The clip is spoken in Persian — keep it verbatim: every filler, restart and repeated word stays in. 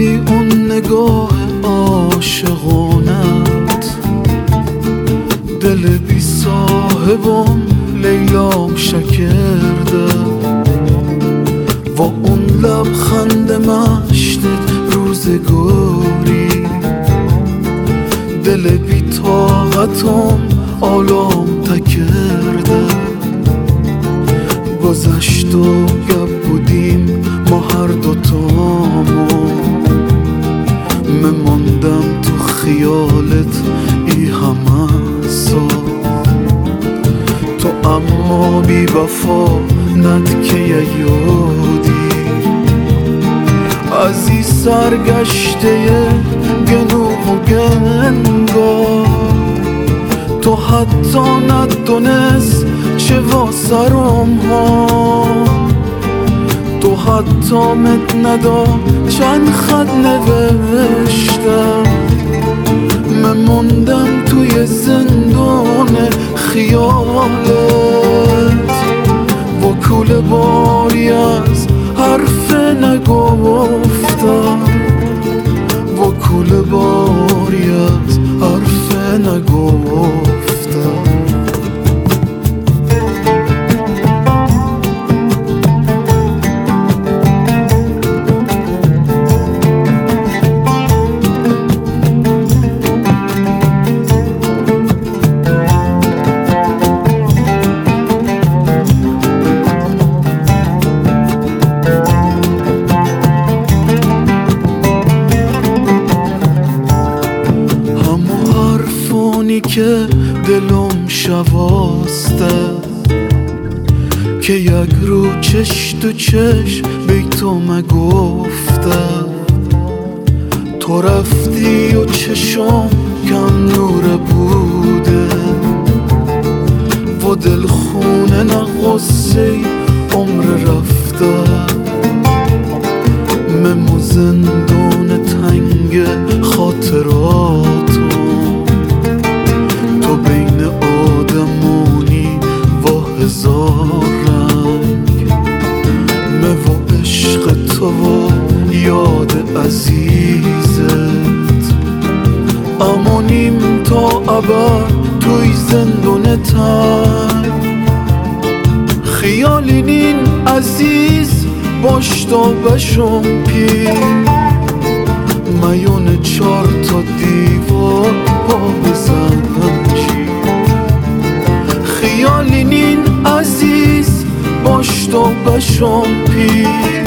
بی اون نگاه عاشقانت، دل بی صاحبم لیلام شکرده و اون لبخند مشتت روزگاری، دل بی طاقتم آلام تکرده. گذشت و گپ بودیم ما هر دوتامو، مماندم تو خیالت ای همه سال. تو اما بی وفا ندکه یادی از این سرگشته گنوه و گنگار. تو حتی ندونست چه واسرم ها، تو حتی مت ندا چند خط نوشتم. مموندم توی زندان خیالت و کوله باری از حرف نگفتم، و کوله باری از حرف نگفتم. که دلم شواسته که یک رو چش تو چش بی تو مگفته. تو رفتی و چشم کم نور بوده و دل خونه نغصه عمر رفته. ممو زندان تنگ خاطراتو، تو بین آدمونی و هزار رنگ. مو عشق تو و یاد عزیزت، امونیم تا ابد توی زندون تنگ. خیالی نین عزیز باش تا بشم پیر، میون چار تا دیوار پا بزنم چی. خیالی نین عزیز باش تا بشم پیر،